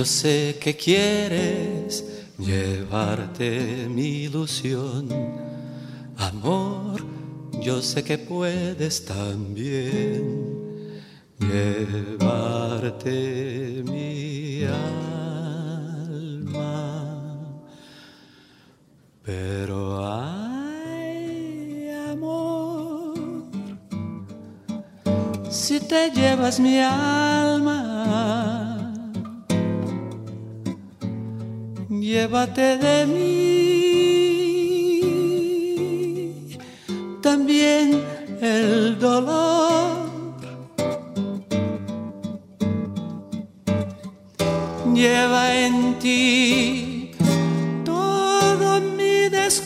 Yo sé que quieres llevarte mi ilusión, amor, yo sé que puedes también llevarte mi alma. Pero ay, amor, si te llevas mi alma, llévate de mí también